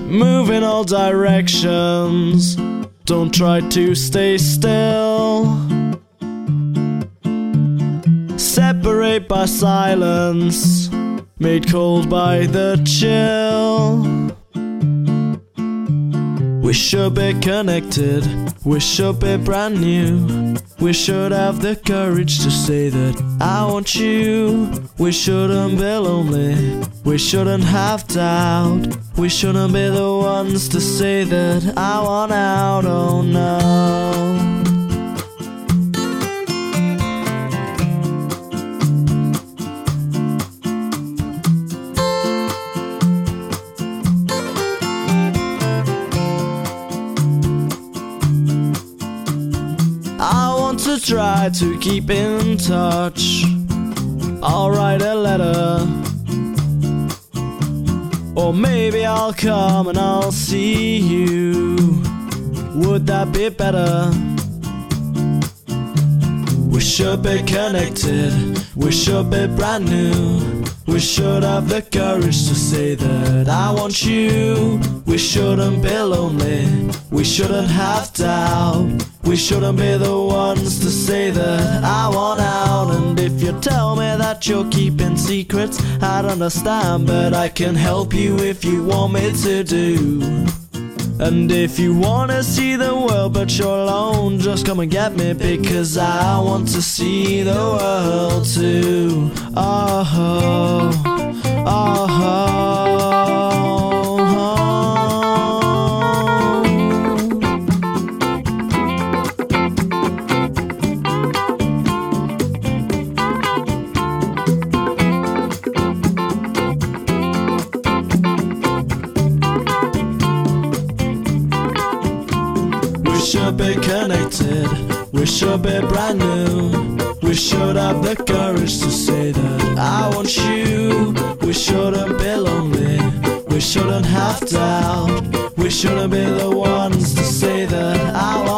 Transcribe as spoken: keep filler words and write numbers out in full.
Move in all directions, don't try to stay still. Separate by silence, made cold by the chill. We should be connected, we should be brand new. We should have the courage to say that I want you. We shouldn't be lonely, we shouldn't have doubt. We shouldn't be the ones to say that I want out, oh no. I want to try to keep in touch. I'll write a letter, or maybe I'll come and I'll see you. Would that be better? We should be connected, we should be brand new. We should have the courage to say that I want you. We shouldn't be lonely, we shouldn't have doubt. We shouldn't be the ones to say that I want out. And if you tell me that you're keeping secrets, I'd understand, but I can help you if you want me to do. And if you wanna see the world but you're alone, just come and get me, because I want to see the world too. Oh, oh, oh, oh. We should be connected, we should be brand new. We should have the courage to say that I want you. We shouldn't be lonely, we shouldn't have doubt. We shouldn't be the ones to say that I want